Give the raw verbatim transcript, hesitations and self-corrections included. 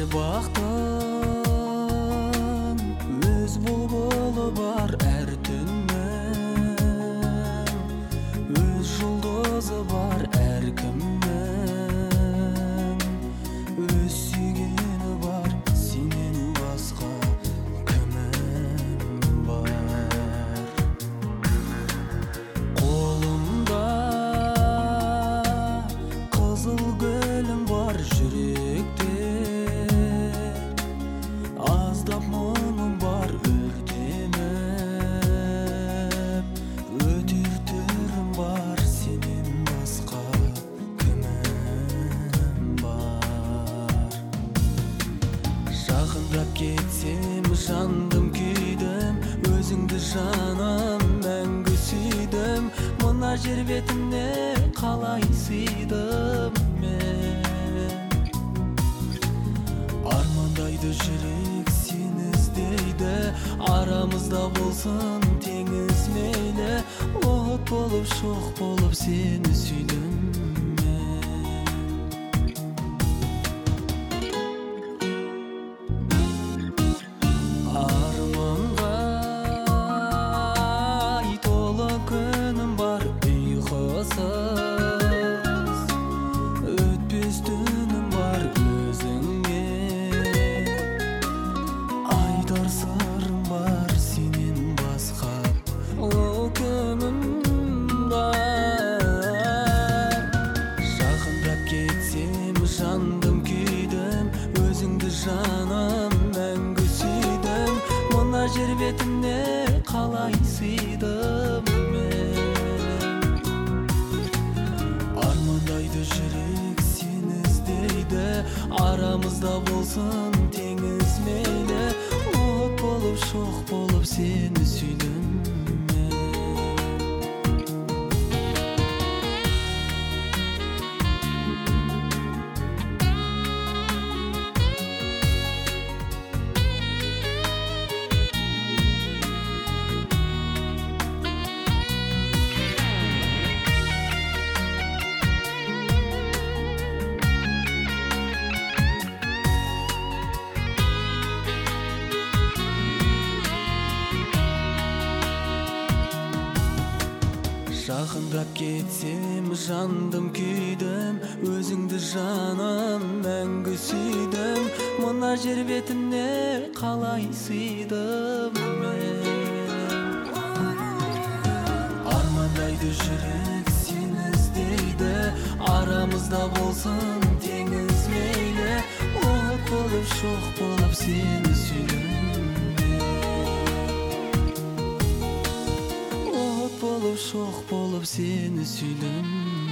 бактың өз бұлбұлы бар, әр түннің өз жұлдызы бар, әркімнің өз сүйгені бар. Сенен басқа кімім бар? Қолымда қызыл гүлім бар, жүректе аздап мұңым бар. Өртеніп өтер түрім бар, сенен басқа кімім бар? Жақындап кетсем жандым, күйдім, өзіңді жаным мәңгі сүйдім. Мына жер бетіне қалай сыйдым мен? Армандайды жүрек сені іздейді, арамызда болсын теңіз мейлі. От болып шоқ болып сені сүйдім мен. Арманға толы күнім бар, ұйқысыз өтпес түнім бар. Өзіңе айтар сырым бар, сенен басқа ол кімім бар? Жақындап кетсем жандым, күйдім, өзіңді жаным мәңгі сүйдім. Мына жер бетіне қалай сыйдым мен? Армандайды жүрек сені іздейді, арамызда болсын теңіз мейлі. От болып шоқ болып сені сүйдім мен. Жақындап кетсем жандым, күйдім, өзіңді жаным мәңгі сүйдім. Мына жер бетіне қалай сыйдым мен? Армандайды жүрек сені іздейді, арамызда болсын теңіз мейлі. От болып шоқ болып сені сүйдім мен. От болып шоқ болып сені сүйдім.